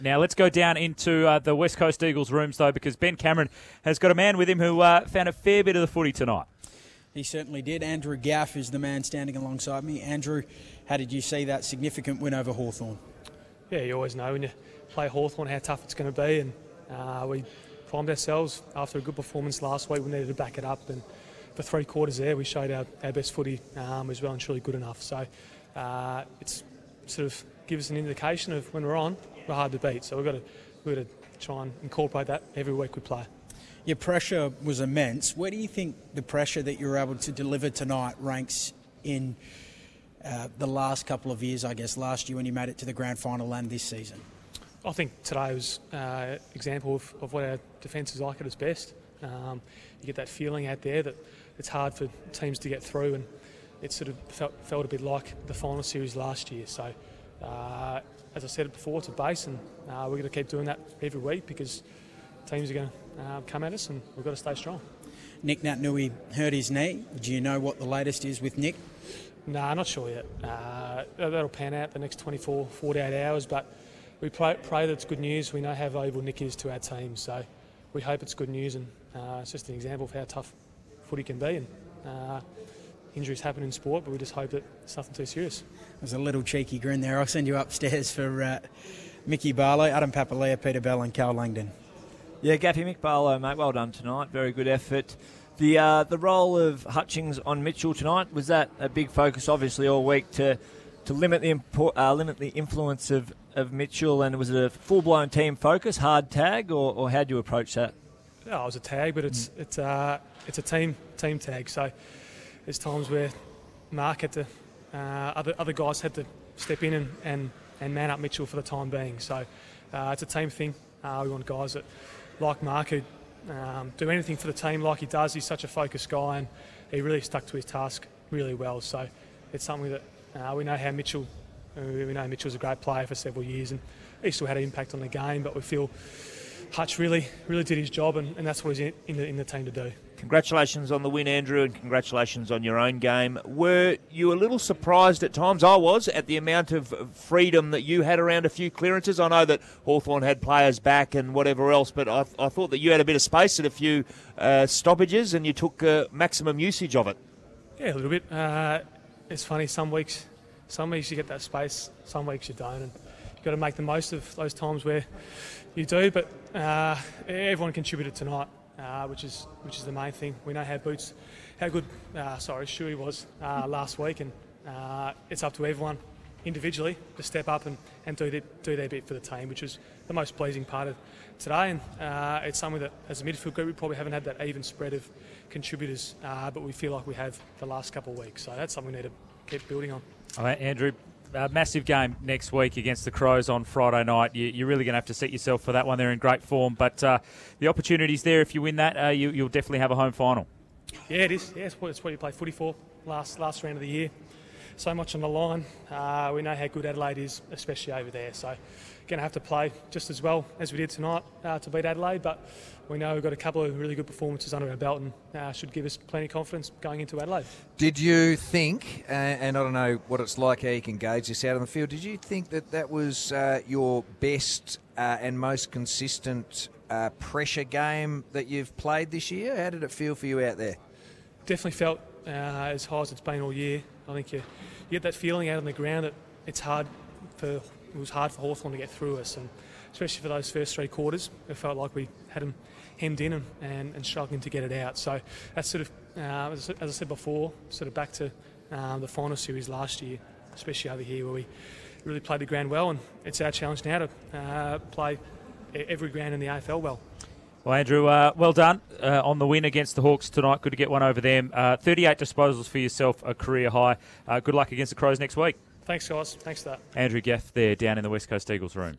Now let's go down into the West Coast Eagles rooms, though, because Ben Cameron has got a man with him who found a fair bit of the footy tonight. He certainly did. Andrew Gaff is the man standing alongside me. Andrew, how did you see that significant win over Hawthorn? Yeah, you always know when you play Hawthorn how tough it's going to be, and we primed ourselves after a good performance last week. We needed to back it up, and for 3 quarters there we showed our best footy as well, and truly good enough. So it's sort of gives us an indication of when we're on, we're hard to beat. So we've got to try and incorporate that every week we play. Your pressure was immense. Where do you think the pressure that you were able to deliver tonight ranks in the last couple of years, I guess, last year when you made it to the grand final and this season? I think today was an example of what our defence is like at its best. You get that feeling out there that it's hard for teams to get through, and it sort of felt a bit like the final series last year. So, as I said before, it's a base, and we're going to keep doing that every week because teams are going to come at us, and we've got to stay strong. Nick Naitanui hurt his knee. Do you know what the latest is with Nick? No, not sure yet. That'll pan out the next 24, 48 hours, but we pray that it's good news. We know how valuable Nick is to our team, so we hope it's good news, and it's just an example of how tough footy can be. And injuries happen in sport, but we just hope that it's nothing too serious. There's a little cheeky grin there. I'll send you upstairs for Mickey Barlow, Adam Papalea, Peter Bell and Carl Langdon. Yeah, Gaffy, Mick Barlow, mate, well done tonight. Very good effort. The role of Hutchings on Mitchell tonight, was that a big focus, obviously, all week to limit the influence of Mitchell, and was it a full-blown team focus, hard tag, or how do you approach that? Yeah, it was a tag, but it's a team tag. So there's times where Mark had to, other guys had to step in and man up Mitchell for the time being. So it's a team thing. We want guys that, like Mark, who do anything for the team like he does. He's such a focused guy, and he really stuck to his task really well. So it's something that we know how Mitchell. We know Mitchell's a great player for several years, and he still had an impact on the game. But we feel Hutch really did his job, and that's what he's in the team to do. Congratulations on the win, Andrew, and congratulations on your own game. Were you a little surprised at times? I was, at the amount of freedom that you had around a few clearances. I know that Hawthorn had players back and whatever else, but I thought that you had a bit of space at a few stoppages, and you took maximum usage of it. Yeah, a little bit. It's funny, some weeks you get that space, some weeks you don't, and you've got to make the most of those times where you do. But everyone contributed tonight, which is the main thing. We know how good Shuey was last week, and it's up to everyone individually to step up and do their bit for the team, which is the most pleasing part of today. And it's something that, as a midfield group, we probably haven't had that even spread of contributors, but we feel like we have the last couple of weeks. So that's something we need to keep building on. All right, Andrew, massive game next week against the Crows on Friday night. You're really going to have to set yourself for that one. They're in great form, but the opportunity's there. If you win that, you'll definitely have a home final. Yeah, it is. Yeah, it's what you play footy for, last round of the year. So much on the line. We know how good Adelaide is, especially over there. So going to have to play just as well as we did tonight to beat Adelaide, but we know we've got a couple of really good performances under our belt, and should give us plenty of confidence going into Adelaide. Did you think, and I don't know what it's like, how you can gauge this out on the field, did you think that was your best and most consistent pressure game that you've played this year? How did it feel for you out there? Definitely felt as high as it's been all year. I think you get that feeling out on the ground that it was hard for Hawthorn to get through us, and especially for those first 3 quarters, it felt like we had them hemmed in and struggling to get it out. So that's sort of, as I said before, sort of back to the final series last year, especially over here where we really played the ground well, and it's our challenge now to play every ground in the AFL well. Well, Andrew, well done on the win against the Hawks tonight. Good to get one over them. 38 disposals for yourself, a career high. Good luck against the Crows next week. Thanks, guys. Thanks for that. Andrew Gaff there down in the West Coast Eagles rooms.